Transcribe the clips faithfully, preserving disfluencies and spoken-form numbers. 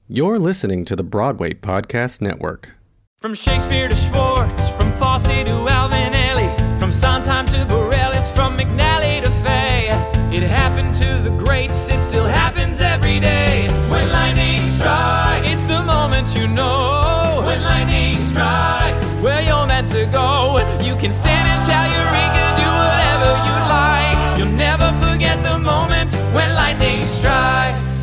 You're listening to the Broadway Podcast Network. From Shakespeare to Schwartz, from Fosse to Alvinelli, from Sondheim to Bareilles, from McNally to Fay. It happened to the greats, it still happens every day. When lightning strikes, it's the moment you know. When lightning strikes, where you're meant to go. You can stand and shout Eureka, do whatever you like. You'll never forget the moment when lightning strikes.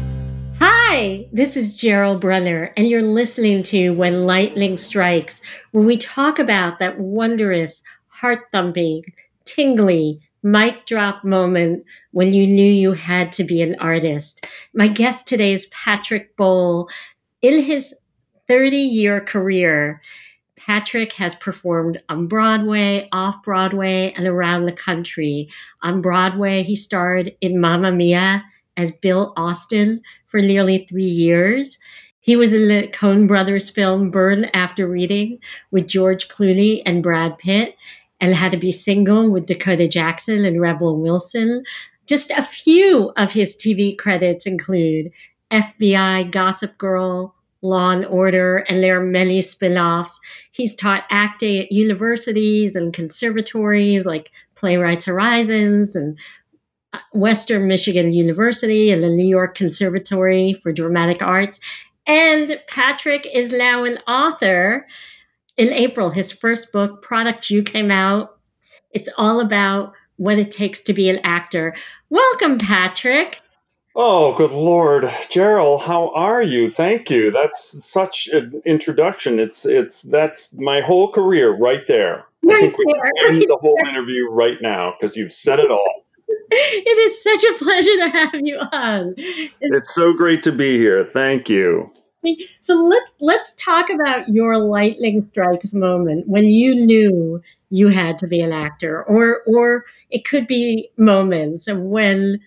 Hi, this is Gerald Brunner, and you're listening to When Lightning Strikes, where we talk about that wondrous, heart-thumping, tingly, mic drop moment when you knew you had to be an artist. My guest today is Patrick Bohl. In his thirty-year career, Patrick has performed on Broadway, off-Broadway, and around the country. On Broadway, he starred in Mamma Mia as Bill Austin for nearly three years. He was in the Coen Brothers film Burn After Reading with George Clooney and Brad Pitt, and How to Be Single with Dakota Jackson and Rebel Wilson. Just a few of his T V credits include F B I, Gossip Girl, Law and Order, and there are many spin-offs. He's taught acting at universities and conservatories like Playwrights Horizons and Western Michigan University and the New York Conservatory for Dramatic Arts. And Patrick is now an author. In April, his first book, Product U, came out. It's all about what it takes to be an actor. Welcome, Patrick. Oh, good Lord. Gerald, how are you? Thank you. That's such an introduction. It's it's that's my whole career right there. Right I think we there, can end right the whole there. interview right now because you've said it all. It is such a pleasure to have you on. It's so great to be here. Thank you. So let's let's talk about your lightning strikes moment when you knew you had to be an actor, or or it could be moments of when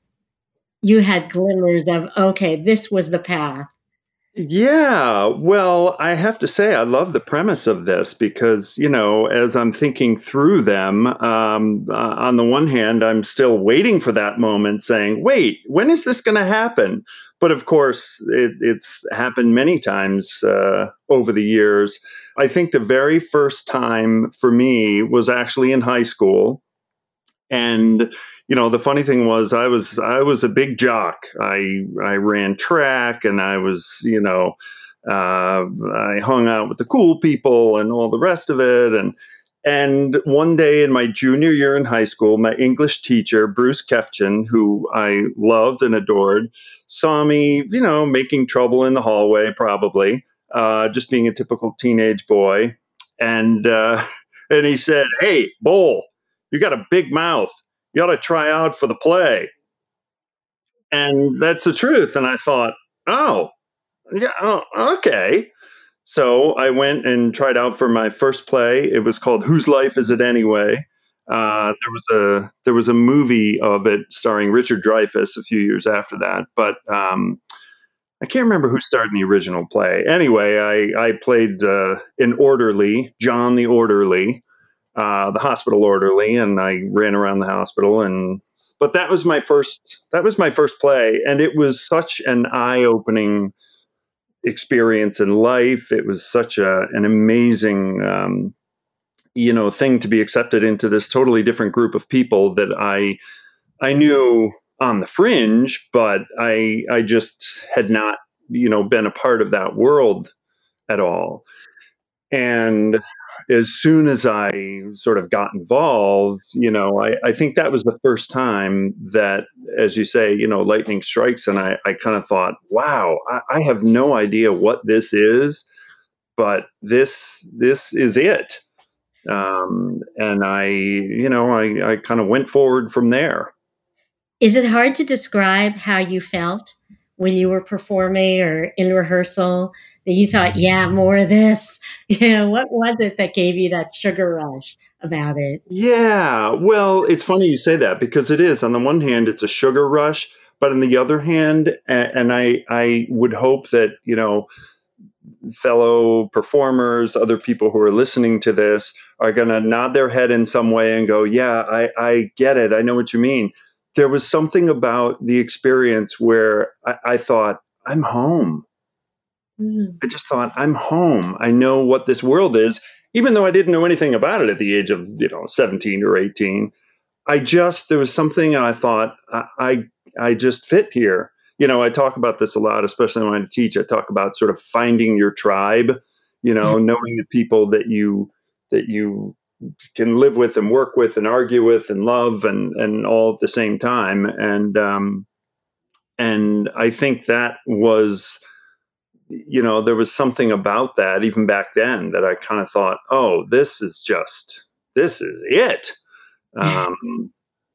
you had glimmers of, okay, this was the path. Yeah, well, I have to say, I love the premise of this because, you know, as I'm thinking through them, um, uh, on the one hand, I'm still waiting for that moment saying, wait, when is this going to happen? But of course, it, it's happened many times uh, over the years. I think the very first time for me was actually in high school. And you know, the funny thing was, I was I was a big jock. I I ran track, and I was, you know, uh, I hung out with the cool people and all the rest of it. And and one day in my junior year in high school, my English teacher, Bruce Kefchin, who I loved and adored, saw me, you know, making trouble in the hallway, probably uh, just being a typical teenage boy, and uh, and he said, "Hey, Bohl, you got a big mouth. You ought to try out for the play." And that's the truth. And I thought, oh, yeah, oh, okay. So I went and tried out for my first play. It was called Whose Life Is It Anyway? Uh, there was a there was a movie of it starring Richard Dreyfuss a few years after that, but um, I can't remember who starred in the original play. Anyway, I I played uh, an orderly, John the Orderly, Uh, the hospital orderly, and I ran around the hospital. And but that was my first that was my first play, and it was such an eye-opening experience in life. It was such a an amazing um, you know thing to be accepted into this totally different group of people that I I knew on the fringe, but I I just had not you know been a part of that world at all. And as soon as I sort of got involved, you know, I, I think that was the first time that, as you say, you know, lightning strikes. And I, I kind of thought, wow, I, I have no idea what this is, but this this is it. Um, and I, you know, I, I kind of went forward from there. Is it hard to describe how you felt when you were performing or in rehearsal that you thought, yeah, more of this? You know, what was it that gave you that sugar rush about it? Yeah, well, it's funny you say that because it is. On the one hand, it's a sugar rush, but on the other hand, a- and I, I would hope that, you know, fellow performers, other people who are listening to this are going to nod their head in some way and go, yeah, I, I get it. I know what you mean. There was something about the experience where I, I thought, I'm home. Mm. I just thought, I'm home. I know what this world is, even though I didn't know anything about it at the age of, you know, seventeen or eighteen. I just, there was something, and I thought, I, I, I just fit here. You know, I talk about this a lot, especially when I teach. I talk about sort of finding your tribe, you Yeah. know, knowing the people that you, that you can live with and work with and argue with and love and, and all at the same time. And, um, and I think that was, you know, there was something about that even back then that I kind of thought, oh, this is just, this is it. Um,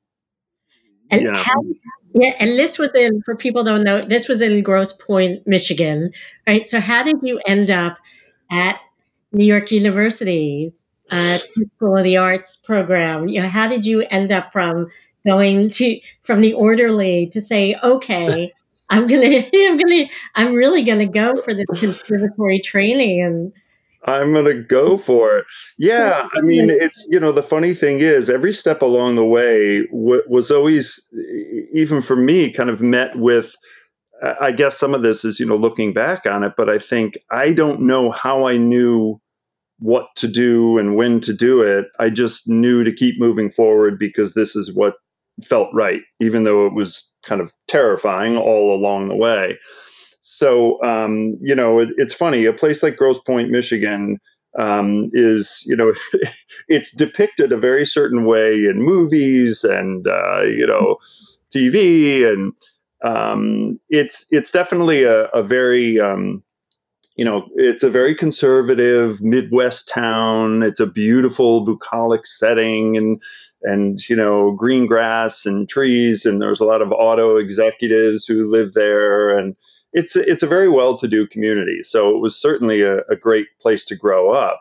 And you know, how, yeah, and this was in, for people who don't know, this was in Grosse Pointe, Michigan, right? So how did you end up at New York University's uh, School of the Arts program? You know, how did you end up from going to, from the orderly to say, okay, I'm gonna, I'm gonna, I'm really gonna go for this conservatory training and I'm going to go for it. Yeah. I mean, it's, you know, the funny thing is every step along the way w- was always, even for me, kind of met with, I guess some of this is, you know, looking back on it, but I think I don't know how I knew what to do and when to do it. I just knew to keep moving forward because this is what felt right, even though it was kind of terrifying all along the way. So, um, you know, it, it's funny. A place like Grosse Pointe, Michigan, um, is, you know, it's depicted a very certain way in movies and, uh, you know, T V, and um, it's it's definitely a, a very um, you know, it's a very conservative Midwest town. It's a beautiful bucolic setting, and and you know, green grass and trees, and there's a lot of auto executives who live there, and it's it's a very well-to-do community. So it was certainly a, a great place to grow up.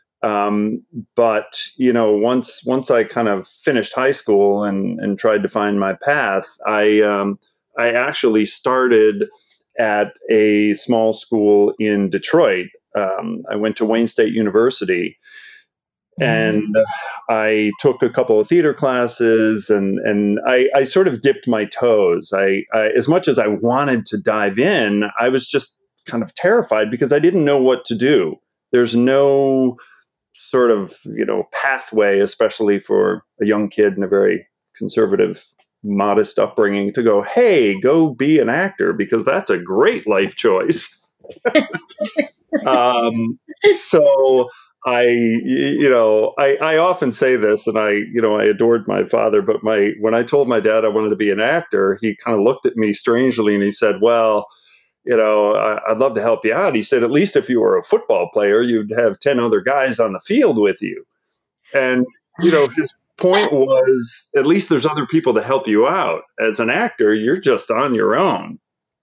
Um, but you know, once once I kind of finished high school and and tried to find my path, I um, I actually started at a small school in Detroit. Um, I went to Wayne State University, and I took a couple of theater classes, and and I, I sort of dipped my toes. I, I as much as I wanted to dive in, I was just kind of terrified because I didn't know what to do. There's no sort of, you know, pathway, especially for a young kid in a very conservative, modest upbringing, to go, hey, go be an actor, because that's a great life choice. um, so I, you know, I, I often say this, and I, you know, I adored my father, but my, when I told my dad I wanted to be an actor, he kind of looked at me strangely and he said, well, you know, I, I'd love to help you out. He said, at least if you were a football player, you'd have ten other guys on the field with you. And, you know, his point was, at least there's other people to help you out. As an actor, you're just on your own.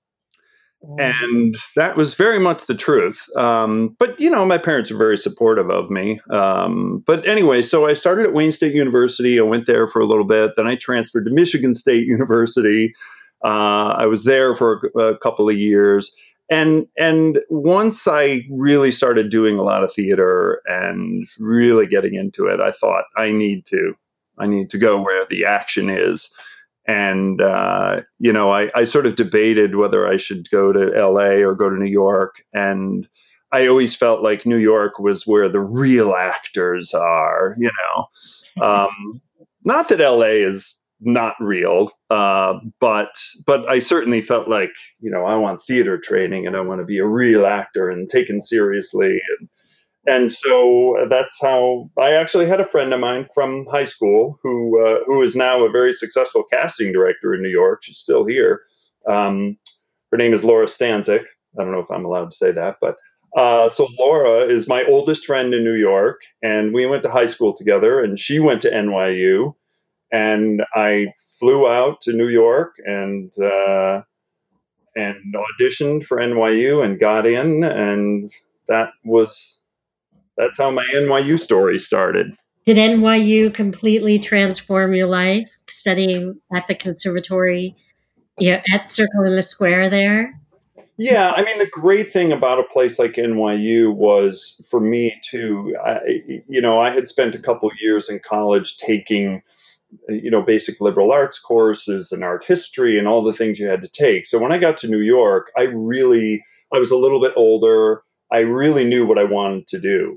And that was very much the truth. Um, but, you know, my parents are very supportive of me. Um, but anyway, so I started at Wayne State University. I went there for a little bit. Then I transferred to Michigan State University. Uh, I was there for a, a couple of years. And and once I really started doing a lot of theater and really getting into it, I thought I need to I need to go where the action is. And, uh, you know, I, I sort of debated whether I should go to L A or go to New York. And I always felt like New York was where the real actors are, you know. Um, not that L A is not real, uh, but but I certainly felt like, you know, I want theater training and I want to be a real actor and taken seriously. And and so that's how I actually had a friend of mine from high school who uh, who is now a very successful casting director in New York. She's still here. Um, her name is Laura Stanzik. I don't know if I'm allowed to say that, but uh, so Laura is my oldest friend in New York, and we went to high school together. And she went to N Y U, and I flew out to New York and uh, and auditioned for N Y U and got in, and that was. That's how my N Y U story started. Did N Y U completely transform your life, studying at the conservatory, you know, at Circle in the Square there? Yeah, I mean, the great thing about a place like N Y U was, for me too, I, you know, I had spent a couple of years in college taking you know, basic liberal arts courses and art history and all the things you had to take. So when I got to New York, I really, I was a little bit older. I really knew what I wanted to do.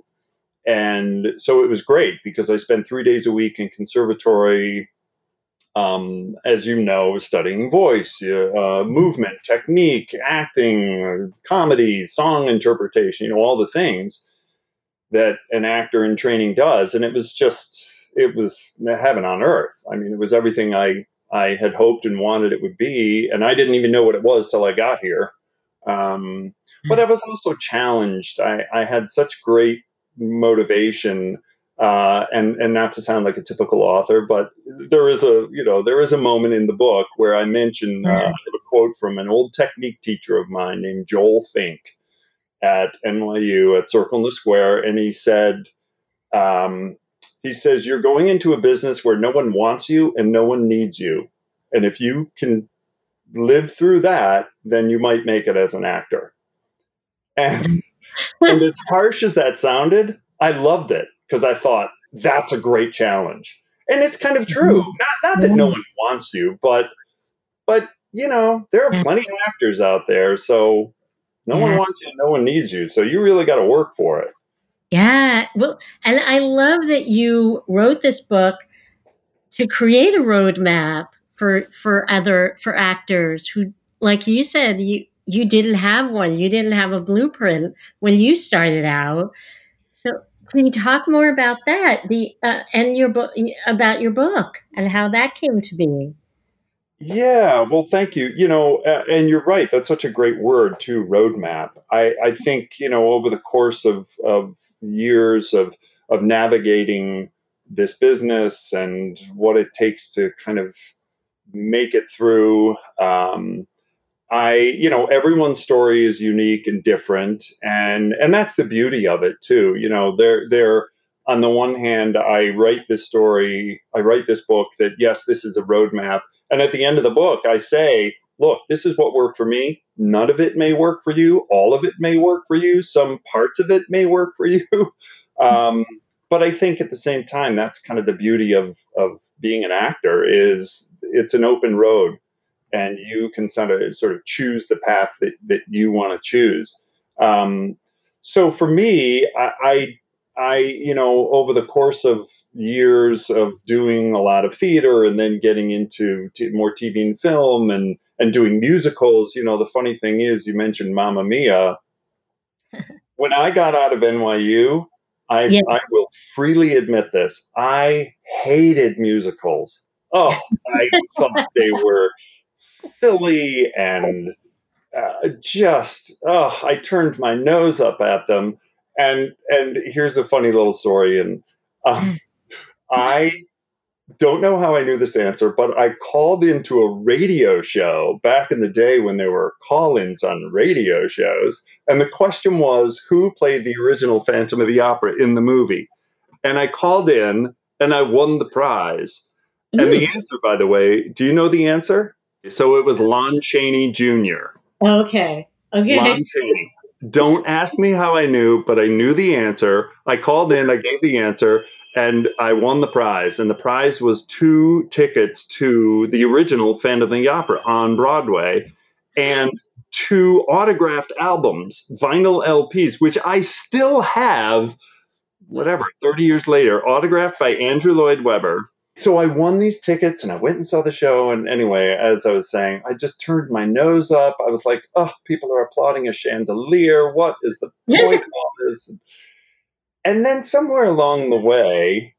And so it was great because I spent three days a week in conservatory, um, as you know, studying voice, uh, movement, technique, acting, comedy, song interpretation, you know, all the things that an actor in training does. And it was just, it was heaven on earth. I mean, it was everything I, I had hoped and wanted it would be. And I didn't even know what it was till I got here. Um, but I was also challenged. I, I had such great motivation, uh, and, and not to sound like a typical author, but there is a, you know, there is a moment in the book where I mention, uh, I have a quote from an old technique teacher of mine named Joel Fink at N Y U at Circle in the Square. And he said, um, he says, you're going into a business where no one wants you and no one needs you. And if you can live through that, then you might make it as an actor. And, and as harsh as that sounded, I loved it because I thought that's a great challenge. And it's kind of true. Not, not that no one wants you, but, but, you know, there are plenty of actors out there. So no yeah. one wants you, no one needs you. So you really got to work for it. Yeah. Well, and I love that you wrote this book to create a roadmap for, for other, for actors who, like you said, you, you didn't have one. You didn't have a blueprint when you started out. So can you talk more about that? The, uh, and your book, about your book and how that came to be? Yeah, well, thank you. You know, uh, and you're right. That's such a great word too, roadmap. I, I think, you know, over the course of, of years of, of navigating this business and what it takes to kind of make it through, um, I, you know, everyone's story is unique and different. And, and that's the beauty of it too. You know, they're, they're, on the one hand, I write this story, I write this book that, yes, this is a roadmap. And at the end of the book, I say, look, this is what worked for me. None of it may work for you. All of it may work for you. Some parts of it may work for you. um, but I think at the same time, that's kind of the beauty of, of being an actor is it's an open road and you can sort of, sort of choose the path that, that you want to choose. Um, so for me, I, I I, you know, over the course of years of doing a lot of theater and then getting into t- more T V and film and, and doing musicals, you know, the funny thing is you mentioned Mamma Mia. When I got out of N Y U, I, yeah. I will freely admit this. I hated musicals. Oh, I thought they were silly and uh, just, oh, I turned my nose up at them. And and here's a funny little story. And um, I don't know how I knew this answer, but I called into a radio show back in the day when there were call-ins on radio shows. And the question was, who played the original Phantom of the Opera in the movie? And I called in and I won the prize. Ooh. And the answer, by the way, do you know the answer? So it was Lon Chaney Junior Okay. Okay. Lon Chaney. Don't ask me how I knew, but I knew the answer. I called in, I gave the answer, and I won the prize. And the prize was two tickets to the original Phantom of the Opera on Broadway and two autographed albums, vinyl L Ps, which I still have, whatever, thirty years later, autographed by Andrew Lloyd Webber. So I won these tickets and I went and saw the show. And anyway, as I was saying, I just turned my nose up. I was like, oh, people are applauding a chandelier. What is the point of all this? And then somewhere along the way,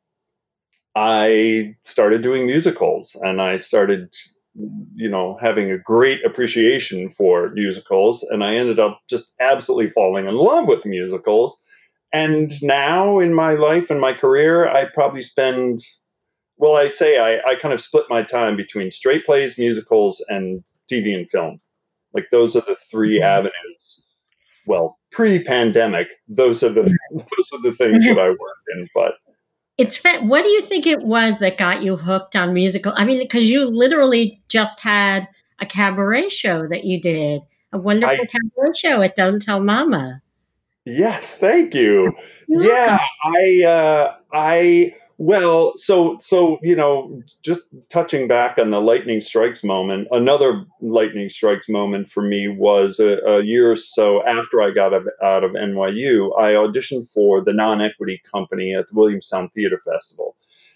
I started doing musicals and I started, you know, having a great appreciation for musicals. And I ended up just absolutely falling in love with musicals. And now in my life and my career, I probably spend... Well, I say I, I kind of split my time between straight plays, musicals, and T V and film. Like those are the three avenues. Well, pre-pandemic, those are the those are the things that I work in. But it's fa- what do you think it was that got you hooked on musical? I mean, because you literally just had a cabaret show that you did, a wonderful I, cabaret show at Don't Tell Mama. Yes, thank you. You're yeah, welcome. I uh, I. Well, so so you know, just touching back on the lightning strikes moment, another lightning strikes moment for me was a, a year or so after I got out of, out of N Y U. I auditioned for the non-equity company at the Williamstown Theater Festival,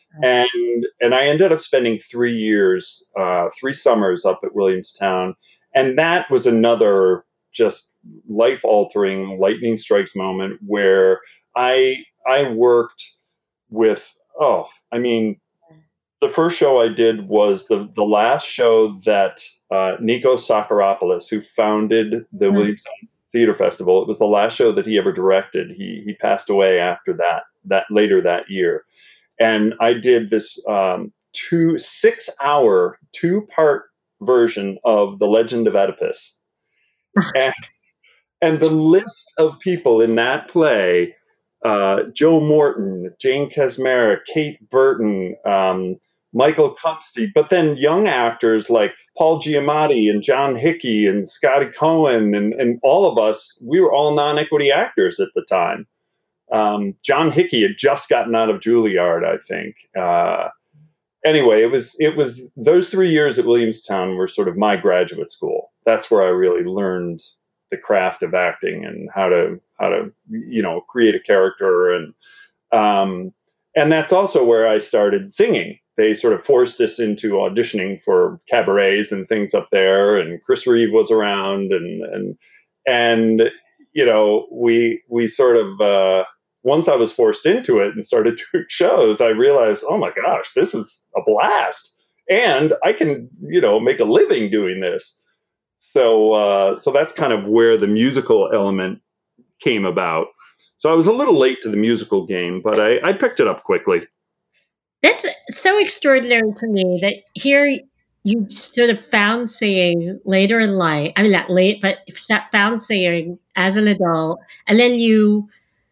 and and I ended up spending three years, uh, three summers up at Williamstown, and that was another just life-altering lightning strikes moment where I I worked with, oh, I mean, the first show I did was the the last show that uh, Nikos Sakaropoulos, who founded the Mm. Williamstown Theater Festival, it was the last show that he ever directed. He he passed away after that that later that year, and I did this um, two six hour two part version of The Legend of Oedipus, and and the list of people in that play, uh, Joe Morton, Jane Kasmera, Kate Burton, um, Michael Cupsey, but then young actors like Paul Giamatti and John Hickey and Scotty Cohen and, and all of us, we were all non-equity actors at the time. Um, John Hickey had just gotten out of Juilliard, I think. Uh, anyway, it was it was those three years at Williamstown were sort of my graduate school. That's where I really learned the craft of acting and how to how to you know create a character, and um, and that's also where I started singing. They sort of forced us into auditioning for cabarets and things up there, and Chris Reeve was around, and and and you know we we sort of uh, once I was forced into it and started doing shows, I realized, oh my gosh, this is a blast, and I can you know make a living doing this. So, uh, so that's kind of where the musical element came about. So I was a little late to the musical game, but I, I picked it up quickly. That's so extraordinary to me that here you sort of found singing later in life. I mean, not late, but found singing as an adult, and then you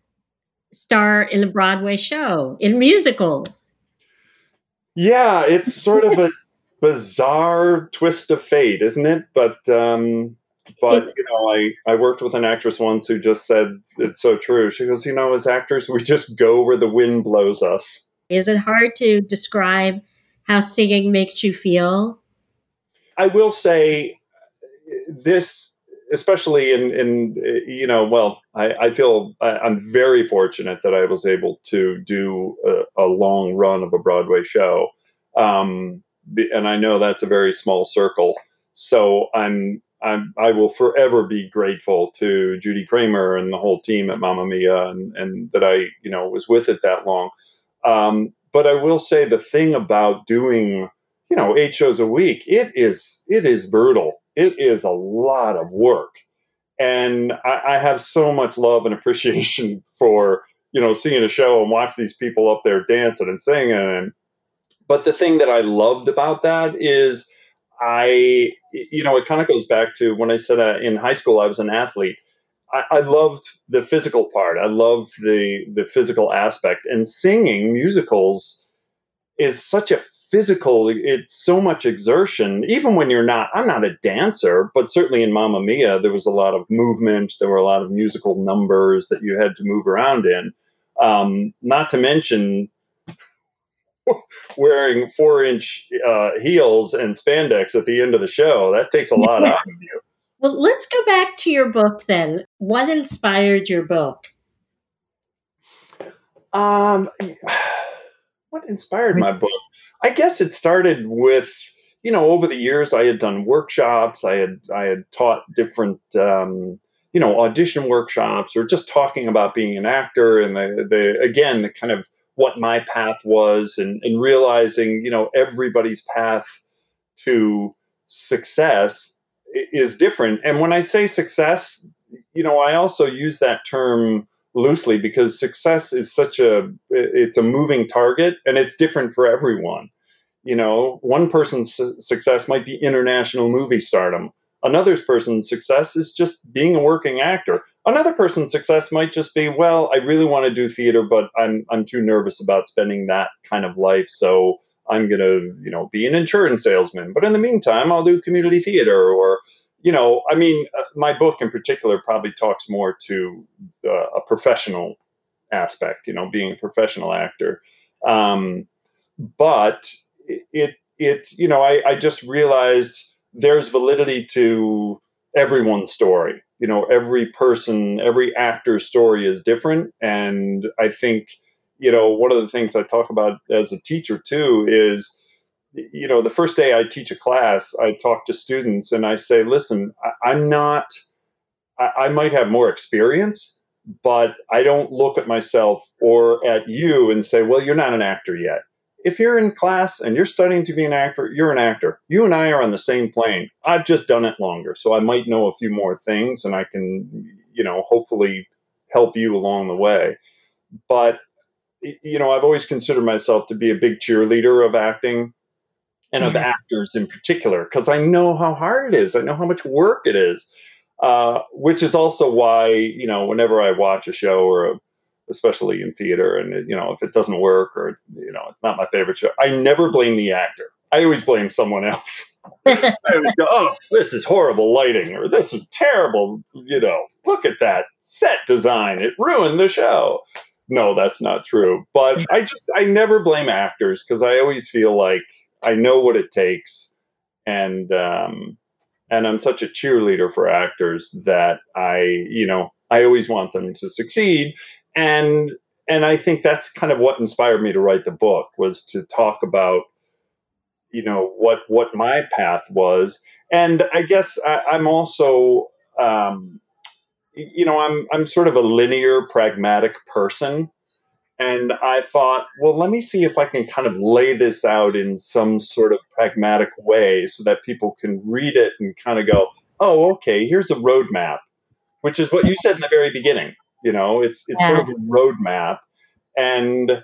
star in a Broadway show, in musicals. Yeah, it's sort of a bizarre twist of fate, isn't it? But um, but It's, you know, I I worked with an actress once who just said it's so true. She goes, you know, as actors, we just go where the wind blows us. is it hard to describe how singing makes you feel? I will say this, especially in, in you know, well, I, I feel I, I'm very fortunate that I was able to do a, a long run of a Broadway show. Um, and I know that's a very small circle. So I'm, I'm, I will forever be grateful to Judy Kramer and the whole team at Mamma Mia, and, and that I, you know, was with it that long. Um, but I will say the thing about doing, you know, eight shows a week, it is, it is brutal. It is a lot of work. And I, I have so much love and appreciation for, you know, seeing a show and watch these people up there dancing and singing. And, but the thing that I loved about that is I, you know, it kind of goes back to when I said uh, in high school I was an athlete. I, I loved the physical part. I loved the the physical aspect. And singing musicals is such a physical, it's so much exertion, even when you're not, I'm not a dancer, but certainly in Mamma Mia, there was a lot of movement. There were a lot of musical numbers that you had to move around in. Um, not to mention wearing four inch uh, heels and spandex at the end of the show. That takes a lot out of you. Well, let's go back to your book then. What inspired your book? Um, what inspired my book? I guess it started with, you know, over the years I had done workshops. I had I had taught different, um, you know, audition workshops, or just talking about being an actor, and the, the again the kind of what my path was, and, and realizing, you know, everybody's path to success is different. And when I say success, you know, I also use that term loosely, because success is such a, it's a moving target, and it's different for everyone. You know, one person's su- success might be international movie stardom. Another person's success is just being a working actor. Another person's success might just be, well, I really want to do theater, but I'm I'm too nervous about spending that kind of life, so I'm going to, you know, be an insurance salesman. But in the meantime, I'll do community theater. Or, you know, I mean, uh, my book in particular probably talks more to uh, a professional aspect, you know, being a professional actor. Um, but it, it, you know, I, I just realized there's validity to everyone's story. You know, every person, every actor's story is different. And I think, you know, one of the things I talk about as a teacher too is, you know, the first day I teach a class, I talk to students and I say, listen, I, I'm not, I, I might have more experience, but I don't look at myself or at you and say, well, you're not an actor yet. If you're in class and you're studying to be an actor, you're an actor. You and I are on the same plane. I've just done it longer. So I might know a few more things and I can, you know, hopefully help you along the way. But, you know, I've always considered myself to be a big cheerleader of acting and of actors in particular, because I know how hard it is. I know how much work it is, uh, which is also why, you know, whenever I watch a show or a, especially in theater, and, you know, if it doesn't work or, you know, it's not my favorite show, I never blame the actor. I always blame someone else. I always go, oh, this is horrible lighting, or this is terrible, you know, look at that set design. It ruined the show. No, that's not true. But I just, I never blame actors because I always feel like I know what it takes. And, um, and I'm such a cheerleader for actors that I, you know, I always want them to succeed. And, and I think that's kind of what inspired me to write the book, was to talk about, you know, what, what my path was. And I guess I, I'm also, um, you know, I'm, I'm sort of a linear, pragmatic person. And I thought, well, let me see if I can kind of lay this out in some sort of pragmatic way so that people can read it and kind of go, oh, okay, here's a roadmap, which is what you said in the very beginning. You know, it's it's sort of a roadmap. And,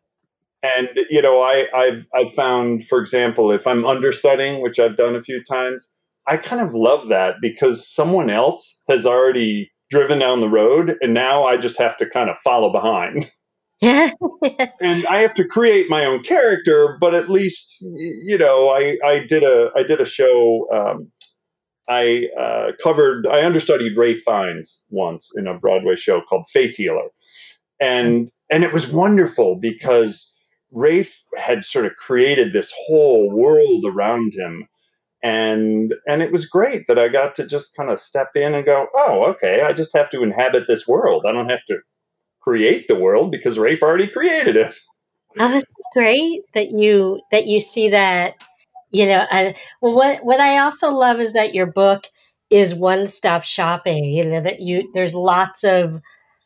and you know, I, I've, I've found, for example, if I'm understudying, which I've done a few times, I kind of love that because someone else has already driven down the road and now I just have to kind of follow behind. Yeah. And I have to create my own character, but at least, you know, I, I did a I did a show. Um, I uh, covered I understudied Ralph Fiennes once in a Broadway show called Faith Healer, and and it was wonderful because Ralph had sort of created this whole world around him, and and it was great that I got to just kind of step in and go, oh, okay, I just have to inhabit this world. I don't have to create the world because Ralph already created it. Oh, it's great that you that you see that, you know. Uh, well, what what I also love is that your book is one stop shopping. You know that you there's lots of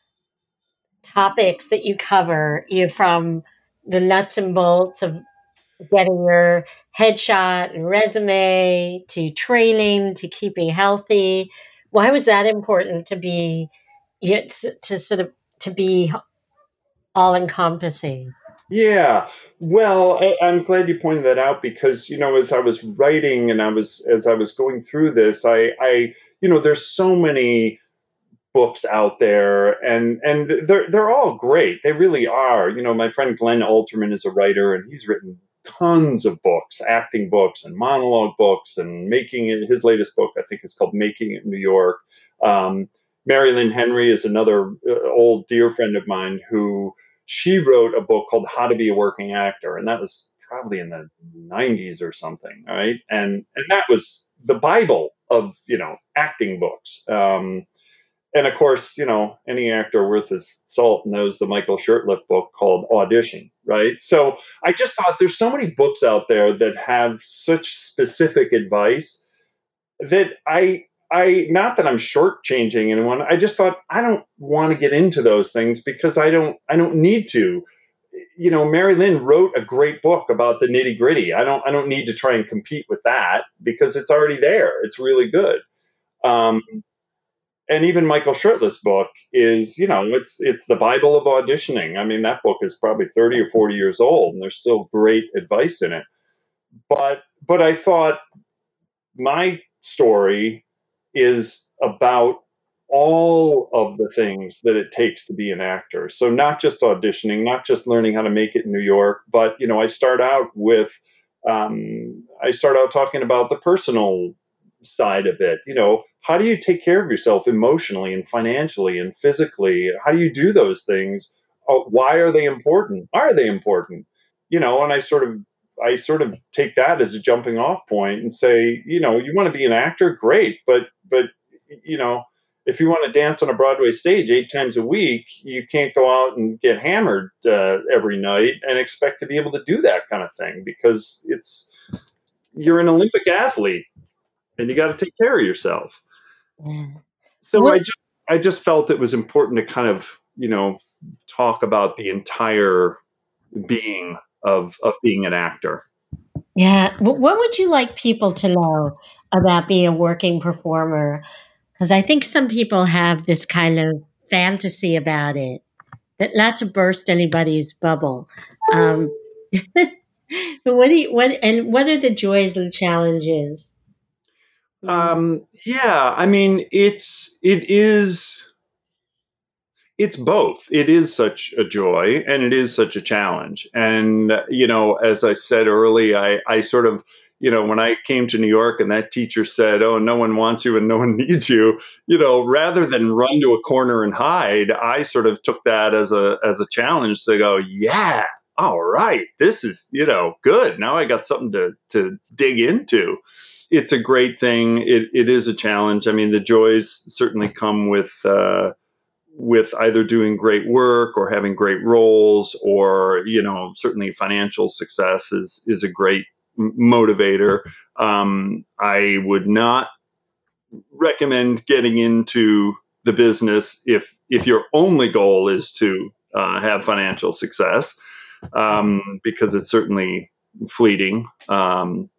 topics that you cover. You from the nuts and bolts of getting your headshot and resume to training to keeping healthy. Why was that important to be, you know, to, to sort of to be all encompassing? Yeah, well, I, I'm glad you pointed that out because, you know, as I was writing and I was as I was going through this, I, I you know, there's so many books out there, and and they're they're all great. They really are. You know, my friend Glenn Alterman is a writer, and he's written tons of books, acting books and monologue books, and making it. His latest book, I think, is called Making It New York. Um, Mary Lynn Henry is another uh, old dear friend of mine who she wrote a book called How to Be a Working Actor, and that was probably in the nineties or something, right? And and that was the Bible of, you know, acting books. Um, and of course, you know, any actor worth his salt knows the Michael Shurtleff book called Audition, right? So I just thought there's so many books out there that have such specific advice that I, I, not that I'm shortchanging anyone. I just thought I don't want to get into those things because I don't, I don't need to. You know, Mary Lynn wrote a great book about the nitty gritty. I don't, I don't need to try and compete with that because it's already there. It's really good. Um, and even Michael Shurtleff's book is, you know, it's it's the Bible of auditioning. I mean, that book is probably thirty or forty years old, and there's still great advice in it. But but I thought my story is about all of the things that it takes to be an actor. So not just auditioning, not just learning how to make it in New York, but, you know, I start out with, um, I start out talking about the personal side of it. You know, how do you take care of yourself emotionally and financially and physically? How do you do those things oh, why are they important? Are they important? You know, and I sort of I sort of take that as a jumping off point and say, you know, you want to be an actor, great, but but you know, if you want to dance on a Broadway stage eight times a week, you can't go out and get hammered uh, every night and expect to be able to do that kind of thing, because it's you're an Olympic athlete and you got to take care of yourself. Yeah. So What? I just I just felt it was important to kind of, you know, talk about the entire being of of being an actor. Yeah. Wh- What would you like people to know about being a working performer? Because I think some people have this kind of fantasy about it, that not to burst anybody's bubble. Um, but what do you, what, and what are the joys and challenges? Mm. Um, yeah, I mean, it's it is it's both. It is such a joy and it is such a challenge. And you know, as I said early, I I sort of, you know, when I came to New York and that teacher said, "Oh, no one wants you and no one needs you," you know, rather than run to a corner and hide, I sort of took that as a as a challenge to go, yeah, all right, this is, you know, good. Now I got something to to dig into. It's a great thing. It it is a challenge. I mean, the joys certainly come with uh, with either doing great work or having great roles, or you know, certainly financial success is is a great motivator. Um, I would not recommend getting into the business if if your only goal is to uh, have financial success, um, because it's certainly fleeting. Um,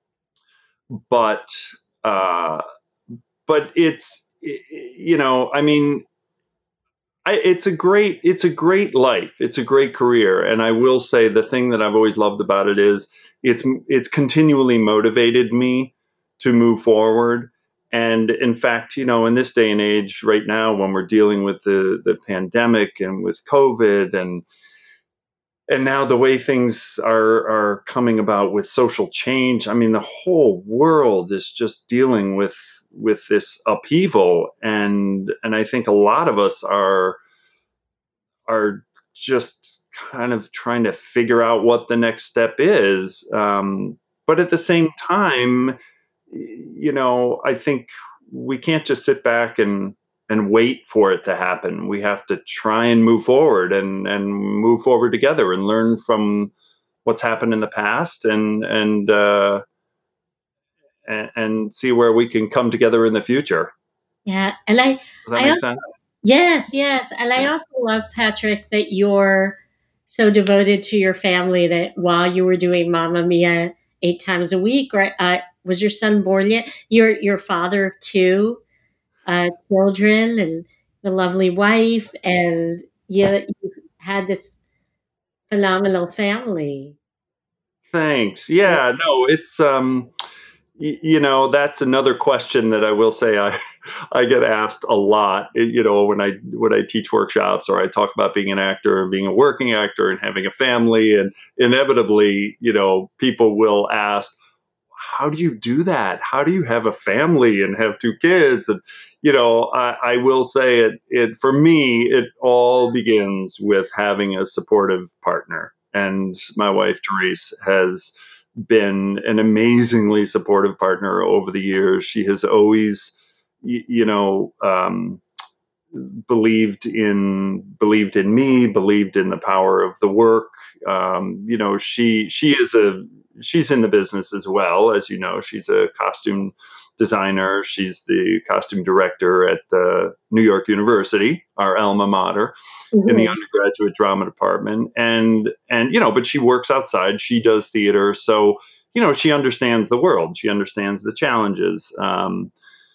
but uh, but it's, you know, I mean, I, it's a great it's a great life. It's a great career, and I will say the thing that I've always loved about it is it's it's continually motivated me to move forward. And in fact, you know, in this day and age, right now, when we're dealing with the the pandemic and with COVID, and and now the way things are are coming about with social change, I mean, the whole world is just dealing with with this upheaval, and and I think a lot of us are are just kind of trying to figure out what the next step is. Um, but at the same time, you know, I think we can't just sit back and and wait for it to happen. We have to try and move forward and and move forward together and learn from what's happened in the past, and and uh, and, and see where we can come together in the future. Yeah. And I, Does that I make also, sense? yes, yes. And I Yeah. also love, Patrick, that you're so devoted to your family that while you were doing Mamma Mia eight times a week, right? Uh, was your son born yet? You're, you're father of two uh, children and the lovely wife, and you, you've had this phenomenal family. Thanks. Yeah. No, it's um. You know, that's another question that I will say I I get asked a lot. You know, when I when I teach workshops or I talk about being an actor and being a working actor and having a family, and inevitably, you know, people will ask, "How do you do that? How do you have a family and have two kids?" And you know, I, I will say it. It for me, it all begins with having a supportive partner, and my wife Therese has been an amazingly supportive partner over the years. She has always, you know, um, believed in believed in me, believed in the power of the work. Um, you know, she she is a she's in the business as well, as you know. She's a costume designer. She's the costume director at uh, New York University, our alma mater, in the Mhm. undergraduate drama department. And and you know, but she works outside. She does theater, so you know, she understands the world. She understands the challenges. Um,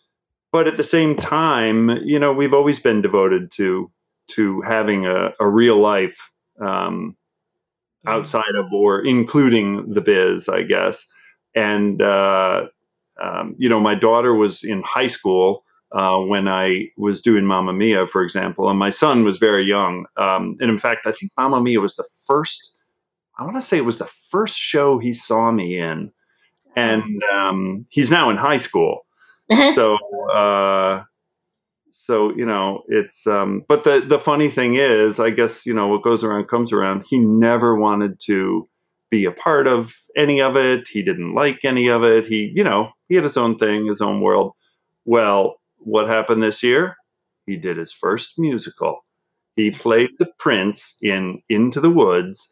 but at the same time, you know, we've always been devoted to to having a, a real life, um, Yeah. outside of or including the biz, I guess. And uh, um, you know, my daughter was in high school uh, when I was doing Mamma Mia, for example, and my son was very young. Um, and in fact, I think Mamma Mia was the first. I want to say it was the first show he saw me in, and um, he's now in high school. So, uh, so, you know, it's, um, but the, the funny thing is, I guess, you know, what goes around comes around. He never wanted to be a part of any of it. He didn't like any of it. He, you know, he had his own thing, his own world. Well, what happened this year? He did his first musical. He played the prince in Into the Woods.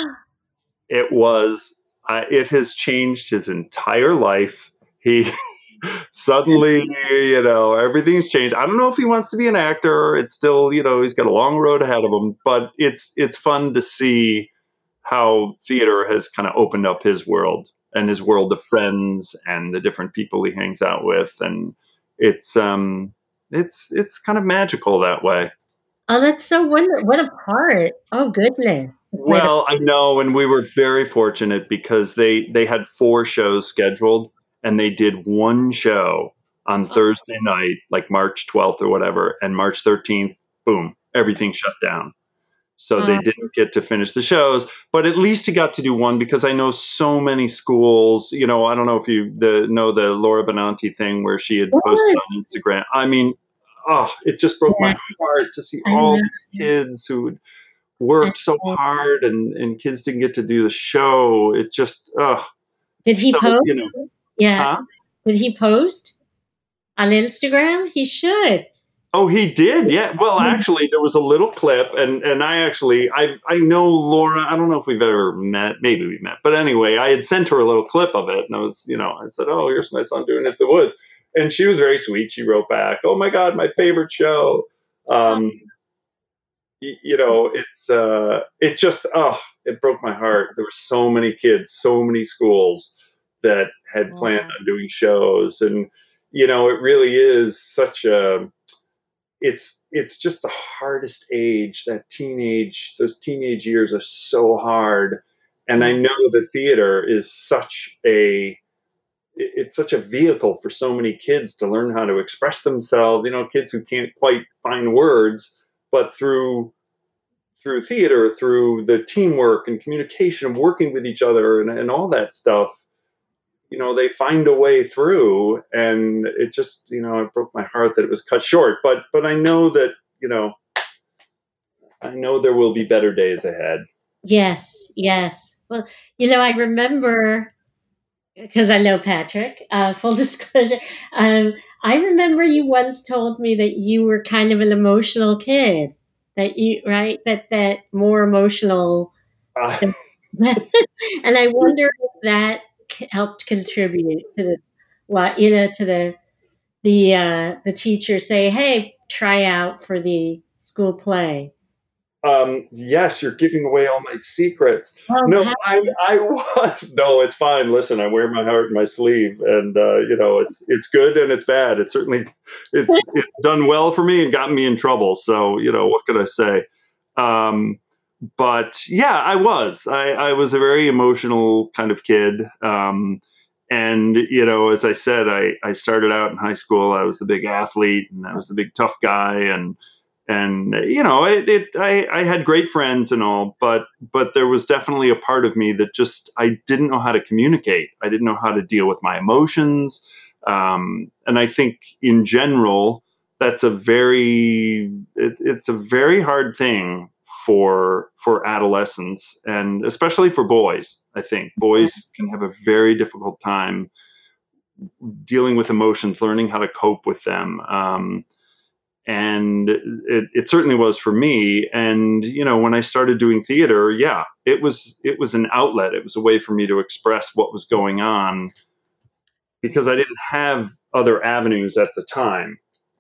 It was, uh, it has changed his entire life. He suddenly, you know, everything's changed. I don't know if he wants to be an actor. It's still, you know, he's got a long road ahead of him, but it's, it's fun to see how theater has kind of opened up his world and his world of friends and the different people he hangs out with. And it's, um, it's, it's kind of magical that way. Oh, that's so wonderful. What a part. Oh, goodness. Well, I know, and we were very fortunate because they they had four shows scheduled, and they did one show on Thursday night, like March twelfth or whatever, and March thirteenth, boom, everything shut down. So they Oh. didn't get to finish the shows, but at least he got to do one because I know so many schools, you know, I don't know if you the, know the Laura Benanti thing where she had posted on Instagram. I mean, oh, it just broke my heart to see all these kids who would worked so hard and, and kids didn't get to do the show. It just, oh. Did he so, post? You know, yeah. huh? Did he post on Instagram? He should. Oh, he did. Yeah. Well, actually, there was a little clip, and, and I actually, I I know Laura. I don't know if we've ever met. Maybe we met. But anyway, I had sent her a little clip of it, and I was, you know, I said, oh, here's my son doing It in the Woods. And she was very sweet. She wrote back, oh, my God, my favorite show. Um, you, you know, it's, uh, it just, oh, it broke my heart. There were so many kids, so many schools that had planned on doing shows. And, you know, it really is such a, it's it's just the hardest age. That teenage those teenage years are so hard, and I know that theater is such a it's such a vehicle for so many kids to learn how to express themselves, you know, kids who can't quite find words, but through through theater, through the teamwork and communication and working with each other and, and all that stuff, you know, they find a way through. And it just, you know, it broke my heart that it was cut short. But but I know that, you know, I know there will be better days ahead. Yes, yes. Well, you know, I remember, because I know Patrick, uh, full disclosure, um, I remember you once told me that you were kind of an emotional kid, that you, right, that that more emotional, Uh, and I wonder if that c- helped contribute to this, lot, you know, to the the uh, the teacher say, "Hey, try out for the school play." Um, yes, you're giving away all my secrets. Oh, No, how- I, I was. No, it's fine. Listen, I wear my heart in my sleeve, and uh, you know, it's it's good and it's bad. It's certainly it's it's done well for me and gotten me in trouble. So you know, what could I say? Um, but yeah, I was. I, I was a very emotional kind of kid. Um, and you know, as I said, I I started out in high school. I was the big athlete, and I was the big tough guy, and and you know it, it I, I had great friends and all, but but there was definitely a part of me that just I didn't know how to communicate. I didn't know how to deal with my emotions, um, and I think in general that's a very it, it's a very hard thing for for adolescents, and especially for boys. I think boys can have a very difficult time dealing with emotions, learning how to cope with them. Um, and it, it certainly was for me. And you know, when I started doing theater, yeah, it was it was an outlet. It was a way for me to express what was going on because I didn't have other avenues at the time.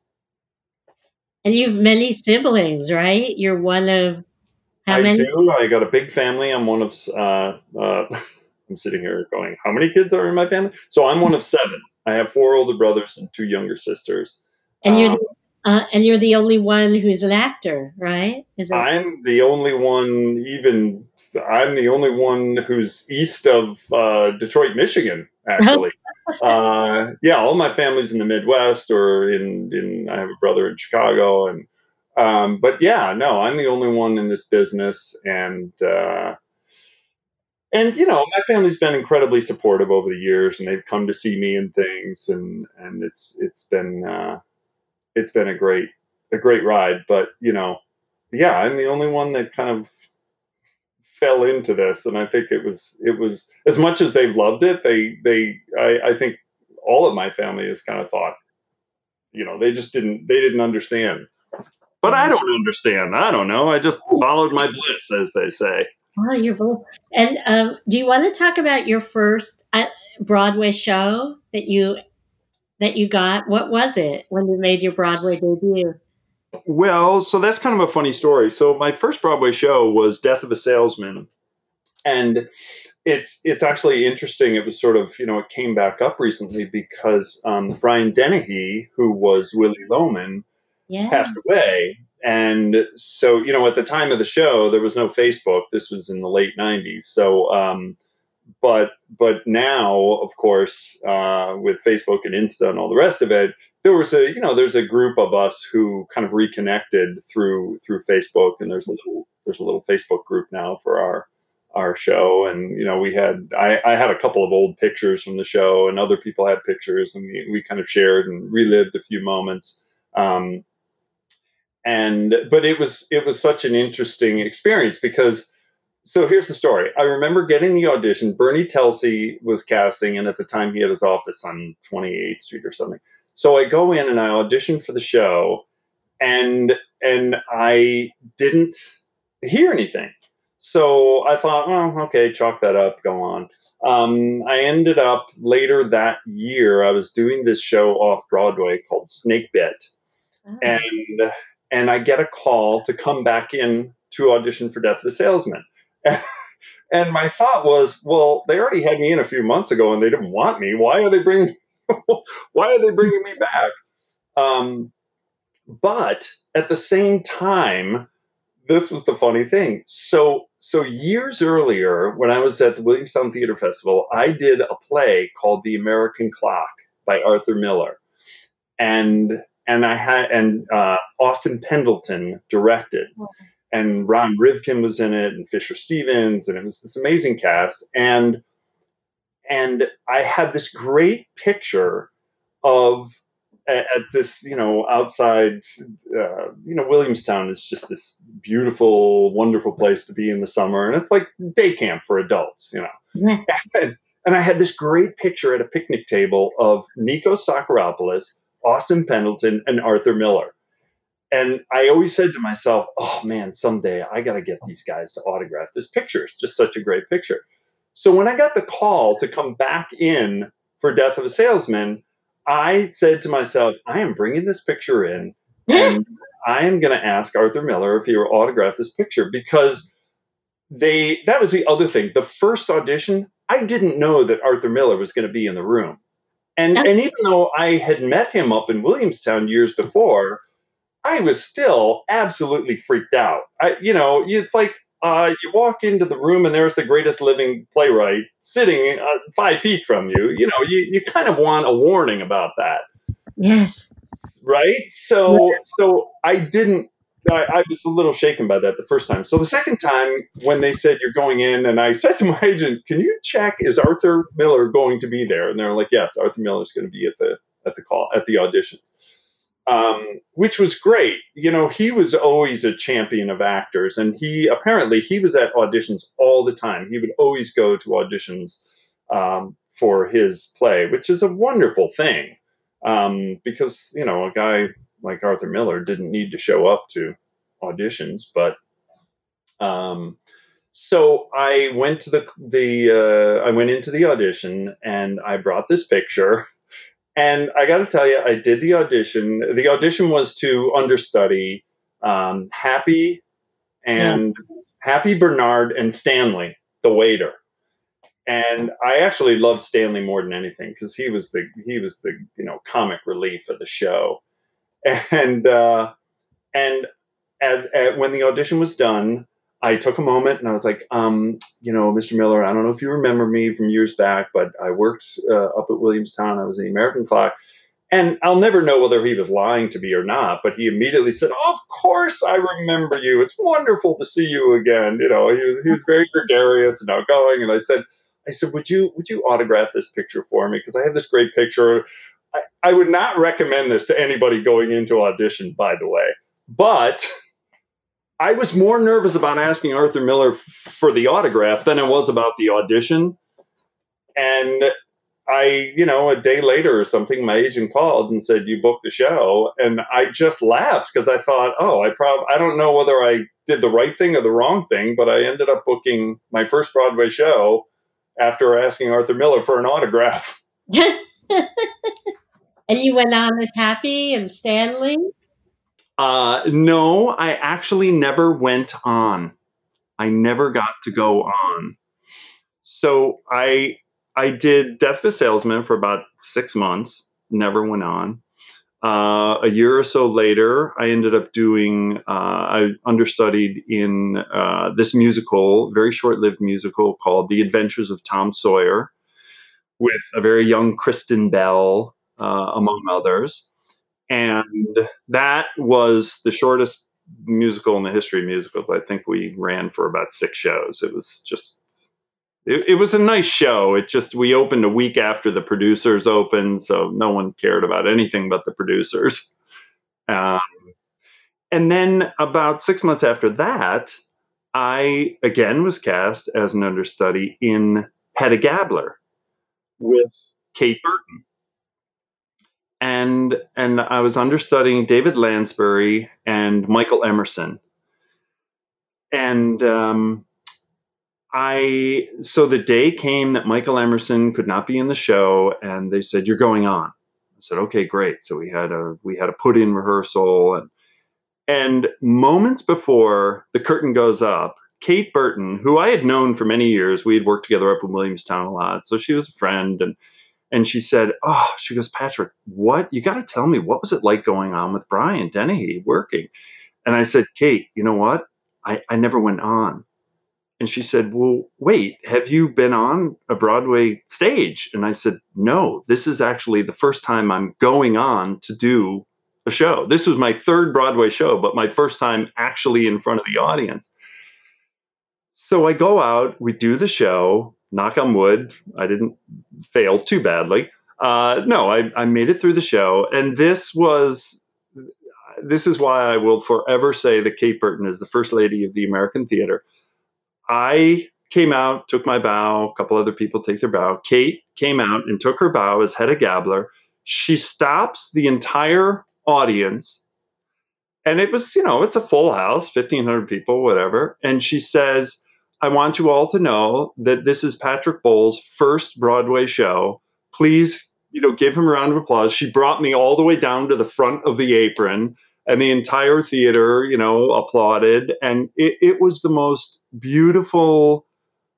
And you've many siblings, right? You're one of how I many? do. I got a big family. I'm one of. Uh, uh, I'm sitting here going, how many kids are in my family? So I'm one of seven. I have four older brothers and two younger sisters. And you're Um, the, uh, and you're the only one who's an actor, right? Is that I'm the only one, even I'm the only one who's east of uh, Detroit, Michigan, actually. uh, yeah, all my family's in the Midwest or in, in, I have a brother in Chicago. And, um, but yeah, no, I'm the only one in this business. And, uh, and, you know, my family's been incredibly supportive over the years, and they've come to see me and things. And, and it's, it's been, uh, it's been a great, a great ride. But, you know, yeah, I'm the only one that kind of fell into this. And I think it was, it was as much as they loved it. They, they, I, I think all of my family has kind of thought, you know, they just didn't, they didn't understand. But I don't understand. I don't know. I just followed my bliss, as they say. Oh, you're both. And um, do you want to talk about your first uh, Broadway show that you that you got? What was it when you made your Broadway debut? Well, so that's kind of a funny story. So my first Broadway show was Death of a Salesman, and it's it's actually interesting. It was sort of, you know, it came back up recently because um, Brian Dennehy, who was Willy Loman, Yeah. passed away. And so, you know, at the time of the show, there was no Facebook. This was in the late nineties. So, um, but but now, of course, uh, with Facebook and Insta and all the rest of it, there was a, you know, there's a group of us who kind of reconnected through through Facebook, and there's a little there's a little Facebook group now for our our show. And, you know, we had I, I had a couple of old pictures from the show, and other people had pictures, and we, we kind of shared and relived a few moments. Um, And, but it was, it was such an interesting experience because, so here's the story. I remember getting the audition. Bernie Telsey was casting, and at the time he had his office on twenty-eighth Street or something. So I go in and I audition for the show, and, and I didn't hear anything. So I thought, oh, okay, chalk that up, go on. Um, I ended up later that year, I was doing this show off Broadway called Snake Bit. Oh. And, and I get a call to come back in to audition for Death of a Salesman. And my thought was, well, they already had me in a few months ago and they didn't want me. Why are they bringing, why are they bringing me back? Um, but at the same time, this was the funny thing. So, so years earlier, when I was at the Williamstown Theater Festival, I did a play called The American Clock by Arthur Miller. And And I had, and uh, Austin Pendleton directed, and Ron Rivkin was in it, and Fisher Stevens, and it was this amazing cast. And and I had this great picture of at, at this, you know, outside, uh, you know, Williamstown is just this beautiful, wonderful place to be in the summer, and it's like day camp for adults, you know. Yeah. And, and I had this great picture at a picnic table of Nikos Sakharopoulos, Austin Pendleton, and Arthur Miller. And I always said to myself, oh man, someday I got to get these guys to autograph this picture. It's just such a great picture. So when I got the call to come back in for Death of a Salesman, I said to myself, I am bringing this picture in, and I am going to ask Arthur Miller if he will autograph this picture, because they, that was the other thing. The first audition, I didn't know that Arthur Miller was going to be in the room. And and even though I had met him up in Williamstown years before, I was still absolutely freaked out. I, you know, it's like uh, you walk into the room and there's the greatest living playwright sitting uh, five feet from you. You know, you, you kind of want a warning about that. Yes. Right? So, so I didn't, I, I was a little shaken by that the first time. So the second time when they said you're going in, and I said to my agent, can you check, is Arthur Miller going to be there? And they're like, yes, Arthur Miller is going to be at the, at the call, at the auditions, um, which was great. You know, he was always a champion of actors, and he, apparently he was at auditions all the time. He would always go to auditions, um, for his play, which is a wonderful thing. Um, because, you know, a guy like Arthur Miller didn't need to show up to auditions, but, um, so I went to the, the, uh, I went into the audition and I brought this picture, and I got to tell you, I did the audition. The audition was to understudy, um, Happy and yeah. Happy Bernard and Stanley, the waiter. And I actually loved Stanley more than anything, because he was the, he was the, you know, comic relief of the show. And, uh, and at, at, when the audition was done, I took a moment and I was like, um, you know, Mister Miller, I don't know if you remember me from years back, but I worked uh, up at Williamstown. I was in the American Clock. And I'll never know whether he was lying to me or not, but he immediately said, oh, of course I remember you. It's wonderful to see you again. You know, he was, he was very gregarious and outgoing. And I said, I said, would you, would you autograph this picture for me? Because I have this great picture. I, I would not recommend this to anybody going into audition, by the way. But I was more nervous about asking Arthur Miller f- for the autograph than I was about the audition. And I, you know, a day later or something, my agent called and said, "You booked the show." And I just laughed because I thought, oh, I probably, I don't know whether I did the right thing or the wrong thing, but I ended up booking my first Broadway show after asking Arthur Miller for an autograph. And you went on as Happy and Stanley? Uh, no, I actually never went on. I never got to go on. So I I did Death of a Salesman for about six months, never went on. Uh, a year or so later, I ended up doing, uh, I understudied in uh, this musical, very short-lived musical called The Adventures of Tom Sawyer, with a very young Kristen Bell, uh, among others. And that was the shortest musical in the history of musicals. I think we ran for about six shows. It was just, it, it was a nice show. It just, we opened a week after the producers opened, so no one cared about anything but the producers. Um, and then about six months after that, I again was cast as an understudy in Hedda Gabler with Kate Burton. And and I was understudying David Lansbury and Michael Emerson. And um, I so the day came that Michael Emerson could not be in the show, and they said, "You're going on." I said, "Okay, great." So we had a we had a put in rehearsal, and and moments before the curtain goes up, Kate Burton, who I had known for many years, we had worked together up in Williamstown a lot, so she was a friend, and and she said, "Oh," she goes, "Patrick, what? You got to tell me, what was it like going on with Brian Dennehy working?" And I said, "Kate, you know what? I, I never went on." And she said, "Well, wait, have you been on a Broadway stage?" And I said, "No, this is actually the first time I'm going on to do a show. This was my third Broadway show, but my first time actually in front of the audience." So I go out, we do the show, knock on wood, I didn't fail too badly. Uh, no, I, I made it through the show. And this was, this is why I will forever say that Kate Burton is the first lady of the American theater. I came out, took my bow, a couple other people take their bow. Kate came out and took her bow as Hedda Gabler. She stops the entire audience. And it was, you know, it's a full house, fifteen hundred people, whatever. And she says, "I want you all to know that this is Patrick Bowles' first Broadway show. Please, you know, give him a round of applause." She brought me all the way down to the front of the apron, and the entire theater, you know, applauded. And it, it was the most beautiful,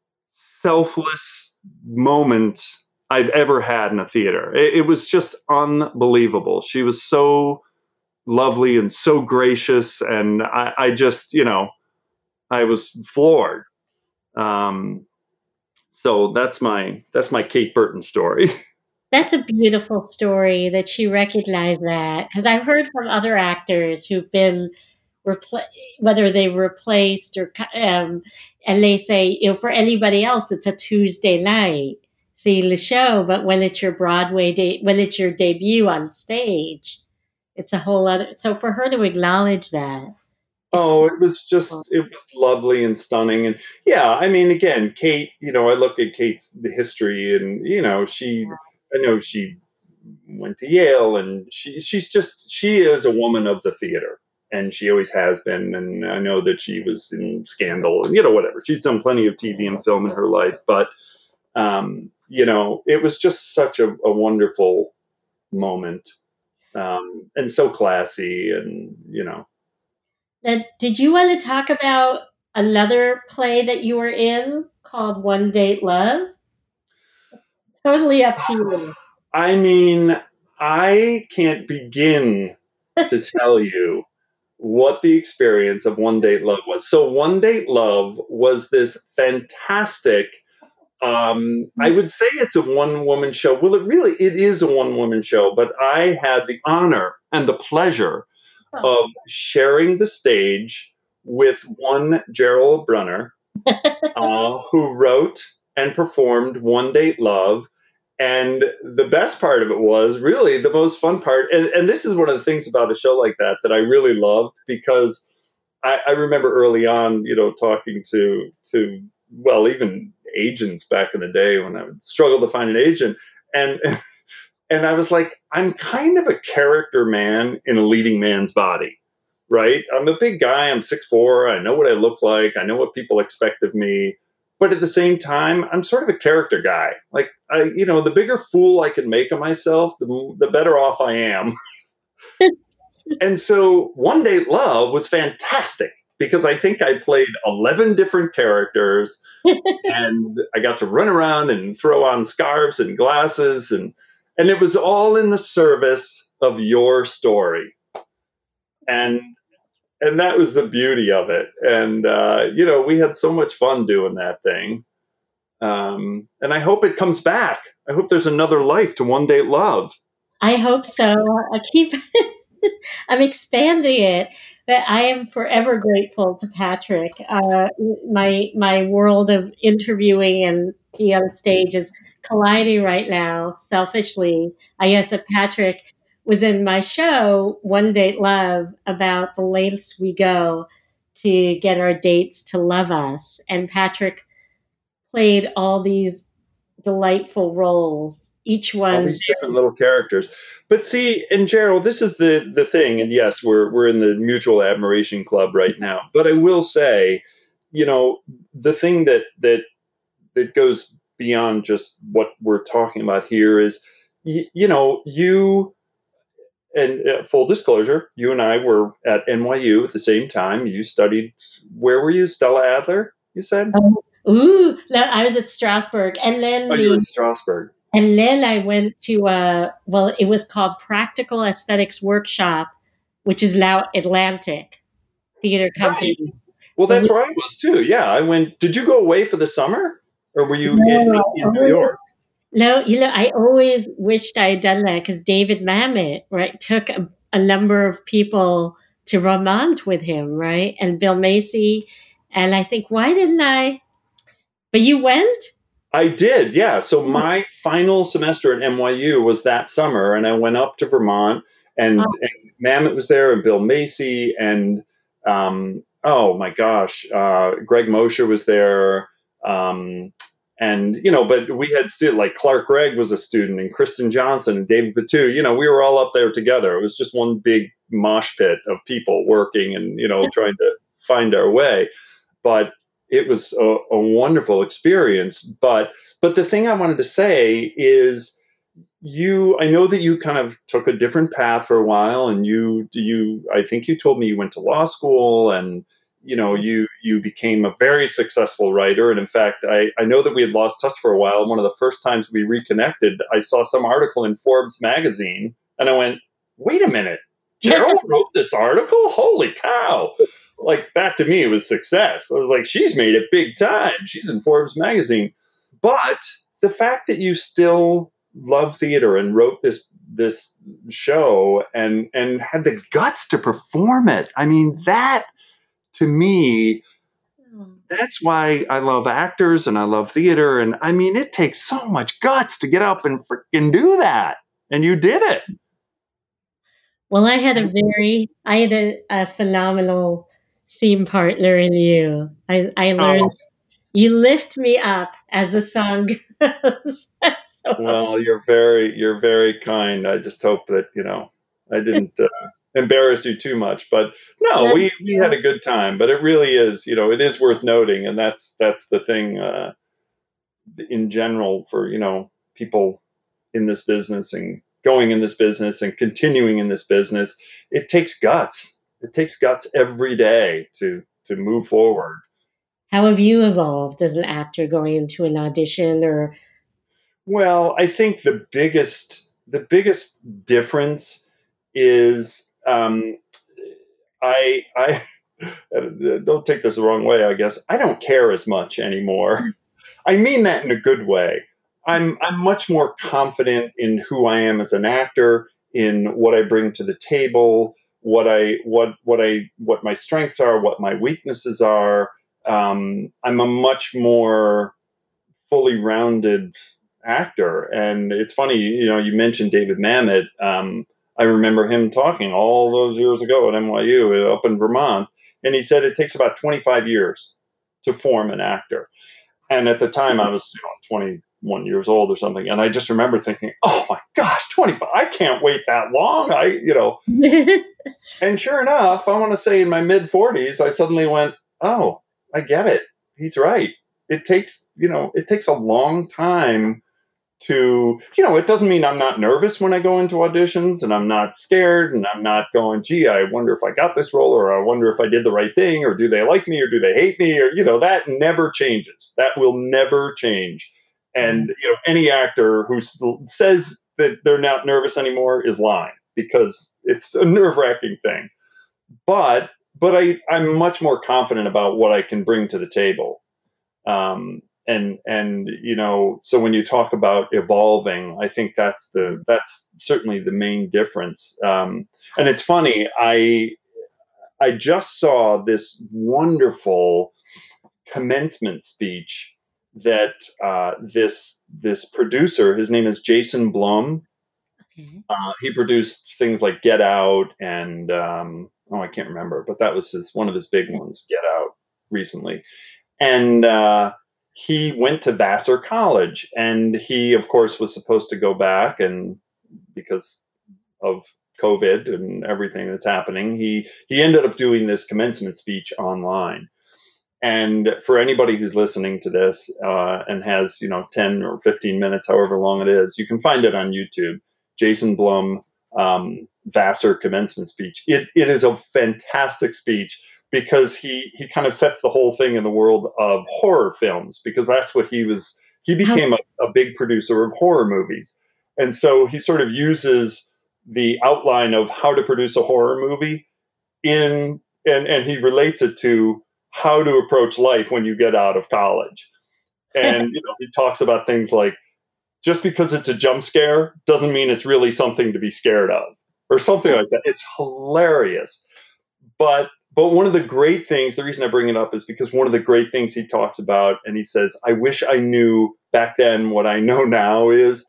selfless moment I've ever had in a theater. It, it was just unbelievable. She was so lovely and so gracious, and I, I just, you know, I was floored. Um, so that's my that's my Kate Burton story. That's a beautiful story that she recognized that, because I've heard from other actors who've been repla- whether they've replaced or um, and they say, you know, for anybody else it's a Tuesday night seeing the show, but when it's your Broadway de- when it's your debut on stage, it's a whole other. So for her to acknowledge that. Oh, it was just, it was lovely and stunning. And yeah, I mean, again, Kate, you know, I look at Kate's the history, and, you know, she, I know she went to Yale, and she, she's just, she is a woman of the theater, and she always has been. And I know that she was in Scandal and, you know, whatever. She's done plenty of T V and film in her life, but, um, you know, it was just such a, a wonderful moment. Um, and so classy, and, you know. Now, did you want to talk about another play that you were in called One Date Love? Totally up to you. I mean, I can't begin to tell you what the experience of One Date Love was. So One Date Love was this fantastic, um, I would say it's a one-woman show. Well, it really, it is a one-woman show, but I had the honor and the pleasure of sharing the stage with one Gerald Brunner, uh, who wrote and performed One Date Love. And the best part of it was really the most fun part. And, and this is one of the things about a show like that that I really loved, because I, I remember early on, you know, talking to, to, well, even agents back in the day when I would struggle to find an agent. And, and I was like, I'm kind of a character man in a leading man's body, right? I'm a big guy. I'm six foot four. I know what I look like. I know what people expect of me. But at the same time, I'm sort of a character guy. Like, I, you know, the bigger fool I can make of myself, the, the better off I am. And so One Date Love was fantastic, because I think I played eleven different characters and I got to run around and throw on scarves and glasses. And, and it was all in the service of your story. And And that was the beauty of it. And, uh, you know, we had so much fun doing that thing. Um, and I hope it comes back. I hope there's another life to One Date Love. I hope so. I keep, I'm expanding it. But I am forever grateful to Patrick. Uh, my my world of interviewing and being on stage is colliding right now, selfishly. I guess that Patrick was in my show, One Date Love, about the lengths we go to get our dates to love us. And Patrick played all these delightful roles, each one. All these different little characters. But see, and Gerald, this is the, the thing. And yes, we're, we're in the mutual admiration club right now. But I will say, you know, the thing that, that, that goes beyond just what we're talking about here is, you, you know, you... And uh, full disclosure, you and I were at N Y U at the same time. You studied, where were you? Stella Adler, you said? Um, ooh, no, I was at Strasbourg. And then oh, the, you were at Strasbourg. And then I went to, uh, well, it was called Practical Aesthetics Workshop, which is now Atlantic Theater Company. Right. Well, that's where I was too. Yeah, I went. Did you go away for the summer? Or were you no, in, in New York? No, you know, I always wished I had done that, because David Mamet, right, took a, a number of people to Vermont with him, right? And Bill Macy. And I think, why didn't I? But you went? I did, yeah. So my final semester at N Y U was that summer, and I went up to Vermont, and, oh. and Mamet was there, and Bill Macy, and um, oh my gosh, uh, Greg Mosher was there. Um, And, you know, but we had still, like, Clark Gregg was a student, and Kristen Johnson and David Batu, you know, we were all up there together. It was just one big mosh pit of people working and, you know, trying to find our way. But it was a, a wonderful experience. But, but the thing I wanted to say is, you, I know that you kind of took a different path for a while, and you, you, I think you told me you went to law school, and, you know, you, you became a very successful writer. And in fact, I, I know that we had lost touch for a while. One of the first times we reconnected, I saw some article in Forbes magazine, and I went, wait a minute, Gerald wrote this article? Holy cow. Like, that to me was success. I was like, she's made it big time. She's in Forbes magazine. But the fact that you still love theater and wrote this, this show and, and had the guts to perform it. I mean, that, to me, that's why I love actors and I love theater. And I mean, it takes so much guts to get up and freaking do that. And you did it. Well, I had a very, I had a, a phenomenal scene partner in you. I, I learned, oh. You lift me up, as the song goes. So, well, you're very, you're very kind. I just hope that, you know, I didn't uh, embarrass you too much, but no, we, we had a good time, but it really is, you know, it is worth noting. And that's, that's the thing uh, in general for, you know, people in this business and going in this business and continuing in this business. It takes guts. It takes guts every day to, to move forward. How have you evolved as an actor going into an audition or? Well, I think the biggest, the biggest difference is, um, I, I don't take this the wrong way, I guess. I don't care as much anymore. I mean that in a good way. I'm, I'm much more confident in who I am as an actor, in what I bring to the table, what I, what, what I, what my strengths are, what my weaknesses are. Um, I'm a much more fully rounded actor. And it's funny, you know, you mentioned David Mamet. Um, I remember him talking all those years ago at N Y U up in Vermont. And he said it takes about twenty-five years to form an actor. And at the time I was, you know, twenty-one years old or something. And I just remember thinking, oh my gosh, twenty-five, I can't wait that long. I, you know, and sure enough, I want to say in my mid forties, I suddenly went, oh, I get it. He's right. It takes, you know, it takes a long time to, you know, it doesn't mean I'm not nervous when I go into auditions and I'm not scared and I'm not going, gee, I wonder if I got this role, or I wonder if I did the right thing, or do they like me, or do they hate me, or, you know, that never changes. That will never change. And, you know, any actor who s- says that they're not nervous anymore is lying, because it's a nerve-wracking thing. But, but I, I'm much more confident about what I can bring to the table. Um, And, and, you know, so when you talk about evolving, I think that's the, that's certainly the main difference. Um, and it's funny, I, I just saw this wonderful commencement speech that, uh, this, this producer, his name is Jason Blum. Okay. Uh, he produced things like Get Out and, um, oh, I can't remember, but that was his, one of his big ones, Get Out, recently. And, uh, he went to Vassar College, and he, of course, was supposed to go back, and because of COVID and everything that's happening, he, he ended up doing this commencement speech online. And for anybody who's listening to this uh, and has, you know, ten or fifteen minutes, however long it is, you can find it on YouTube. Jason Blum, um, Vassar commencement speech. It, it is a fantastic speech, because he, he kind of sets the whole thing in the world of horror films, because that's what he was. He became a, a big producer of horror movies. And so he sort of uses the outline of how to produce a horror movie in, and, and he relates it to how to approach life when you get out of college. And, you know, he talks about things like, just because it's a jump scare doesn't mean it's really something to be scared of, or something like that. It's hilarious. But but one of the great things, the reason I bring it up is because one of the great things he talks about, and he says, I wish I knew back then what I know now, is,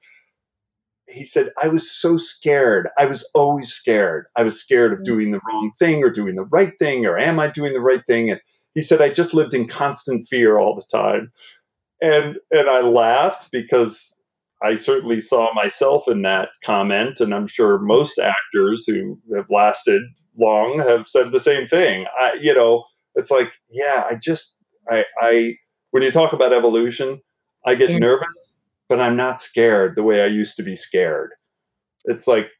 he said, I was so scared. I was always scared. I was scared of doing the wrong thing, or doing the right thing, or am I doing the right thing? And he said, I just lived in constant fear all the time. And and I laughed, because I certainly saw myself in that comment, and I'm sure most actors who have lasted long have said the same thing. I, you know, it's like, yeah, I just, I, I, when you talk about evolution, I get Yeah. nervous, but I'm not scared the way I used to be scared. It's like,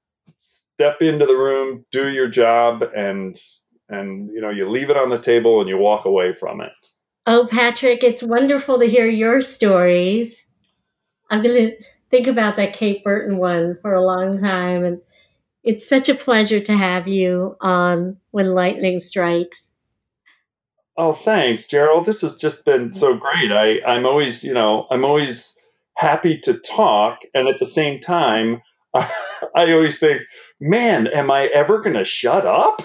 step into the room, do your job, and, and, you know, you leave it on the table and you walk away from it. Oh, Patrick, it's wonderful to hear your stories. I'm going to think about that Kate Burton one for a long time. And it's such a pleasure to have you on When Lightning Strikes. Oh, thanks, Gerald. This has just been so great. I, I'm always, you know, I'm always happy to talk. And at the same time, I, I always think, man, am I ever going to shut up?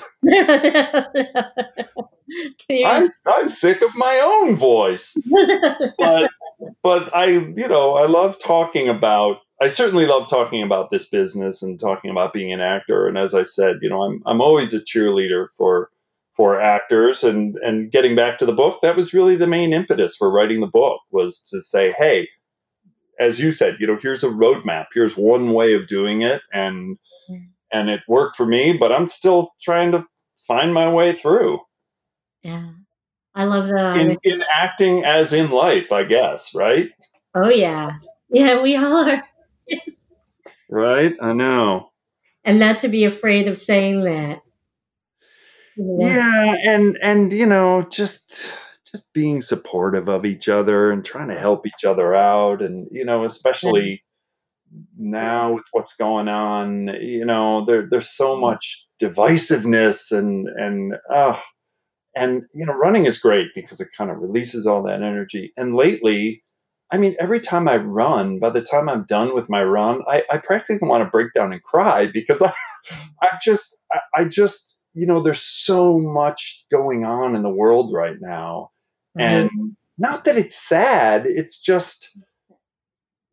I'm, I'm sick of my own voice. But, but I, you know, I love talking about, I certainly love talking about this business and talking about being an actor. And as I said, you know, I'm, I'm always a cheerleader for, for actors, and, and getting back to the book, that was really the main impetus for writing the book, was to say, hey, as you said, you know, here's a roadmap, here's one way of doing it. And, and it worked for me, but I'm still trying to find my way through. Yeah. I love that. In, in acting as in life, I guess, right? Oh, yes. Yeah, we are. Yes. Right? I know. And not to be afraid of saying that. Yeah, and and you know, just just being supportive of each other and trying to help each other out, and you know, especially now with what's going on, you know, there there's so much divisiveness, and and uh and you know, running is great because it kind of releases all that energy. And lately, I mean, every time I run, by the time I'm done with my run, I, I practically want to break down and cry, because I I just I, I just you know, there's so much going on in the world right now. Mhm. And not that it's sad, it's just,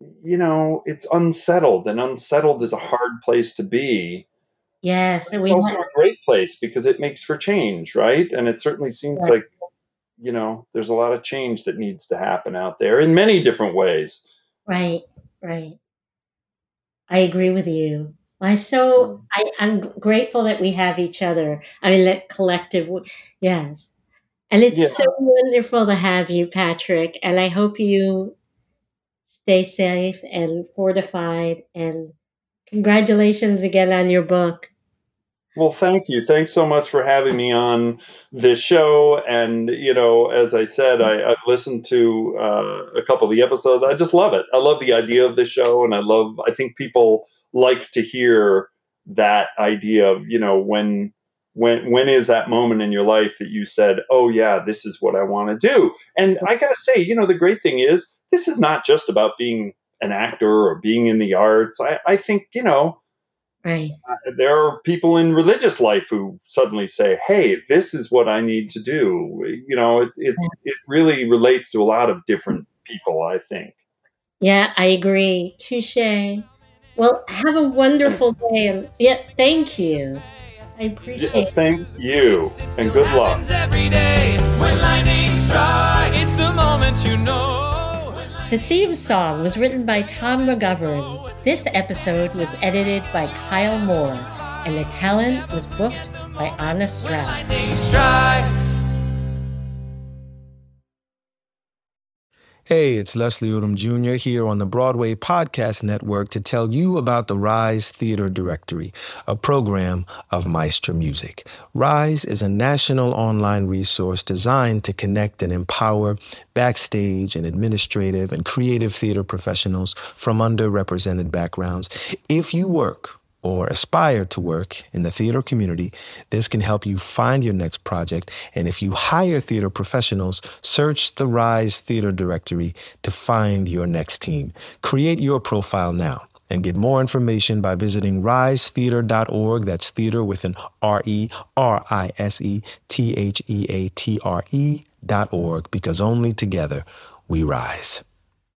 you know, it's unsettled, and unsettled is a hard place to be. Yes, and It's we also have, a great place because it makes for change, right? And it certainly seems right, like, you know, there's a lot of change that needs to happen out there in many different ways. right, right. I agree with you. I so I, I'm grateful that we have each other. I mean, that collective, w- yes. And Yeah. it's so wonderful to have you, Patrick. And I hope you stay safe and fortified. And congratulations again on your book. Well, thank you. Thanks so much for having me on this show. And, you know, as I said, I, I've listened to uh, a couple of the episodes. I just love it. I love the idea of the show. And I love, I think people like to hear that idea of, you know, when, when, when is that moment in your life that you said, oh, yeah, this is what I want to do? And I got to say, you know, the great thing is this is not just about being an actor or being in the arts. I, I think, you know, Right. there are people in religious life who suddenly say, hey, this is what I need to do. You know, it, it, it really relates to a lot of different people, I think. Yeah, I agree. Touche. Well, have a wonderful day. And yeah, thank you. I appreciate Yeah, it. thank you, and good luck. Happens every day. When lightning strikes, it's the moment you know. The theme song was written by Tom McGovern. This episode was edited by Kyle Moore, and the talent was booked by Anna Stroud. Lightning strikes. Hey, it's Leslie Odom Junior here on the Broadway Podcast Network to tell you about the Rise Theater Directory, a program of Maestro Music. Rise is a national online resource designed to connect and empower backstage and administrative and creative theater professionals from underrepresented backgrounds. If you work or aspire to work in the theater community, this can help you find your next project. And if you hire theater professionals, search the Rise Theater Directory to find your next team. Create your profile now and get more information by visiting rise theater dot org. That's theater with an R E R I S E T H E A T R E dot org, because only together we rise.